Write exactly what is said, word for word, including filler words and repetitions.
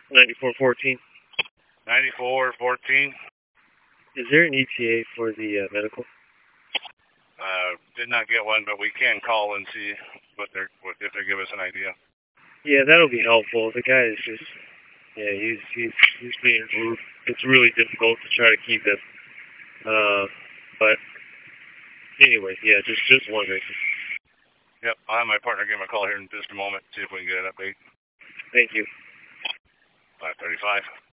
ninety-four fourteen. ninety-four fourteen. Is there an E T A for the uh, medical? Uh, did not get one, but we can call and see what they're what, if they give us an idea. Yeah, that'll be helpful. The guy is just, yeah, he's he's he's being rude. It's really difficult to try to keep him. Uh, but anyway, yeah, just just wondering. Yep, I'll have my partner give him a call here in just a moment, see if we can get an update. Thank you. five thirty-five.